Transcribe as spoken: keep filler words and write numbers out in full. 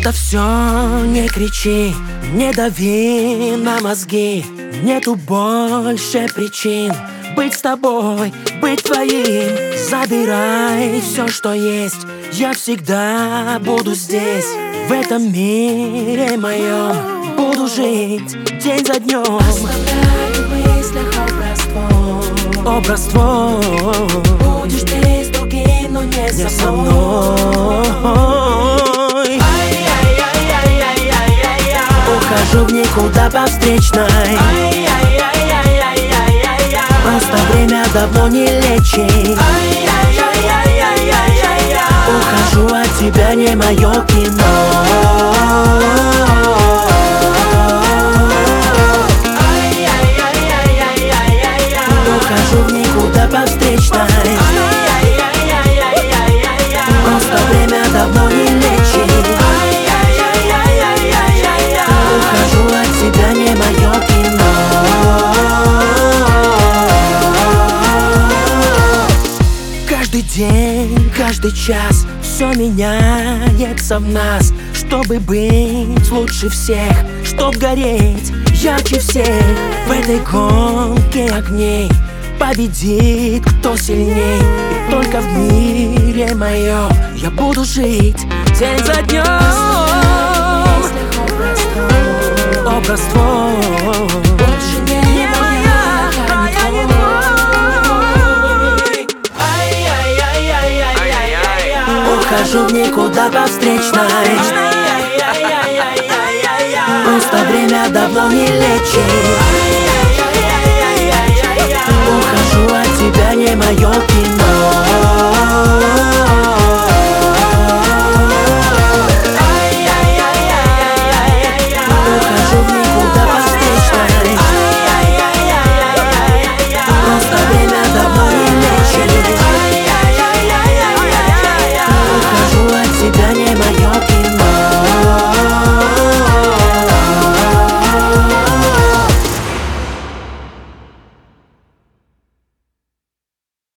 Это все не кричи, не дави на мозги. Нету больше причин быть с тобой, быть твоим. Забирай все, что есть, я всегда буду здесь. В этом мире моем буду жить день за днем. Оставляю в мыслях образство. Образство. Будешь ты с другим, но не, не со мной. Ухожу в никуда по встречной. Просто время давно не лечит. Ухожу от тебя, не мое кино. Ухожу в никуда по встречной. Просто время давно не лечит. Ухожу от тебя, не мое кино. Каждый день, каждый час все меняется в нас. Чтобы быть лучше всех, чтоб гореть ярче всех. В этой гонке огней победит кто сильней. И только в мире моем я буду жить день за днем. Образство. Больше не моя, а не твой. Ухожу в никуда по встречной. Просто время давно не лечит. Ухожу от тебя, не мое кино.